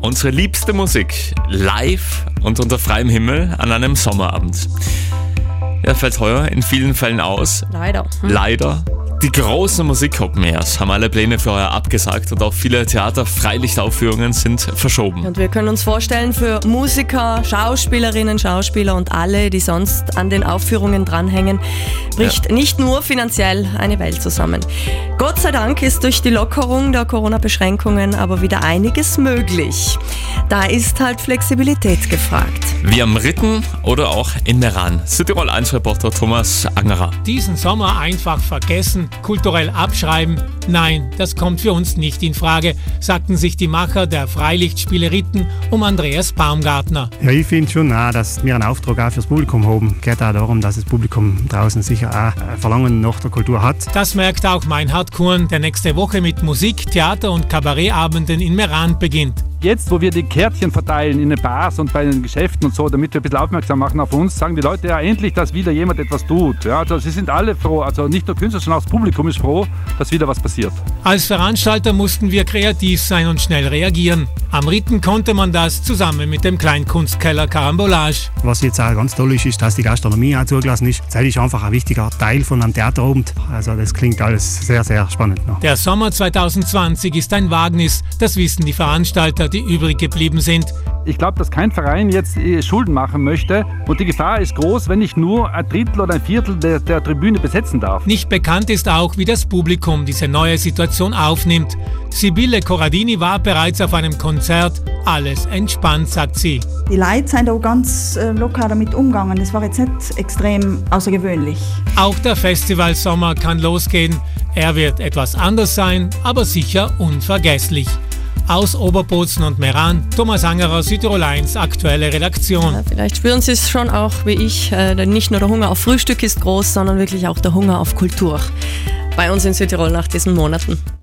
Unsere liebste Musik live und unter freiem Himmel an einem Sommerabend. Ja, fällt heuer in vielen Fällen aus. Leider. Die großen Musik-Open-Airs haben alle Pläne für heuer abgesagt und auch viele Theater-Freilichtaufführungen sind verschoben. Und wir können uns vorstellen, für Musiker, Schauspielerinnen, Schauspieler und alle, die sonst an den Aufführungen dranhängen, bricht nicht nur finanziell eine Welt zusammen. Gott sei Dank ist durch die Lockerung der Corona-Beschränkungen aber wieder einiges möglich. Da ist halt Flexibilität gefragt. Wie am Ritten oder auch in Meran. Südtirol 1-Reporter Thomas Angerer. Diesen Sommer einfach vergessen, kulturell abschreiben? Nein, das kommt für uns nicht in Frage, sagten sich die Macher der Freilichtspiele Ritten um Andreas Baumgartner. Ja, ich finde schon auch, dass wir einen Auftrag auch fürs Publikum haben. Es geht auch darum, dass das Publikum draußen sicher auch ein Verlangen nach der Kultur hat. Das merkt auch Meinhard Kurn, der nächste Woche mit Musik, Theater und Kabarettabenden in Meran beginnt. Jetzt, wo wir die Kärtchen verteilen in den Bars und bei den Geschäften und so, damit wir ein bisschen aufmerksam machen auf uns, sagen die Leute ja endlich, dass wieder jemand etwas tut. Ja, also sie sind alle froh, also nicht nur Künstler, sondern auch das Publikum ist froh, dass wieder was passiert. Als Veranstalter mussten wir kreativ sein und schnell reagieren. Am Ritten konnte man das zusammen mit dem Kleinkunstkeller Carambolage. Was jetzt auch ganz toll ist, dass die Gastronomie auch zugelassen ist. Das ist einfach ein wichtiger Teil von einem Theaterabend. Also das klingt alles sehr, sehr spannend noch. Der Sommer 2020 ist ein Wagnis, das wissen die Veranstalter, die übrig geblieben sind. Ich glaube, dass kein Verein jetzt Schulden machen möchte und die Gefahr ist groß, wenn ich nur ein Drittel oder ein Viertel der Tribüne besetzen darf. Nicht bekannt ist auch, wie das Publikum diese neue Situation aufnimmt. Sibylle Corradini war bereits auf einem Konzert. Alles entspannt, sagt sie. Die Leute sind auch ganz locker damit umgegangen. Das war jetzt nicht extrem außergewöhnlich. Auch der Festivalsommer kann losgehen. Er wird etwas anders sein, aber sicher unvergesslich. Aus Oberbozen und Meran, Thomas Angerer, Südtirol 1, aktuelle Redaktion. Ja, vielleicht spüren Sie es schon auch wie ich, nicht nur der Hunger auf Frühstück ist groß, sondern wirklich auch der Hunger auf Kultur. Bei uns in Südtirol nach diesen Monaten.